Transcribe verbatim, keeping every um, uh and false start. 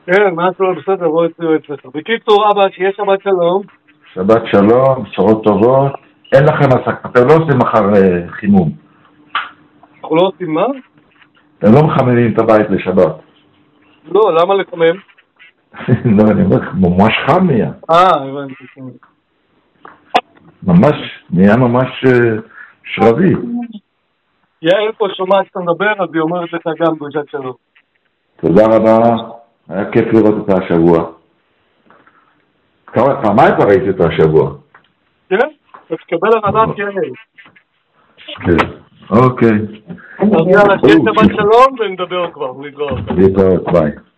כן, מה שלום, בסדר, בוא אצלי אצלך. בקיצור, אבא, שיהיה שבת שלום. שבת שלום, בשורות טובות. אין לכם עסק, אתם לא עושים מחר אה, חימום. אנחנו לא עושים מה? אתם לא מחממים את הבית לשבת. לא, למה לקומם? לא, אני אומר לך, ממש חם נהיה. אה, הבנתי. ממש, נהיה ממש אה, שרבי. יעל פה שומעת שאתה מדבר, אז היא אומרת לך גם דרישת שלום. תודה רבה, היה כיף לראות אותה השבוע. כמה- פעמיים כבר ראיתי אותה השבוע. כן? אז תקבל הרדת יעל. כן. אוקיי. אז יאללה, שיהיה שבת שלום ונדבר כבר, להתראות. להתראות, ביי.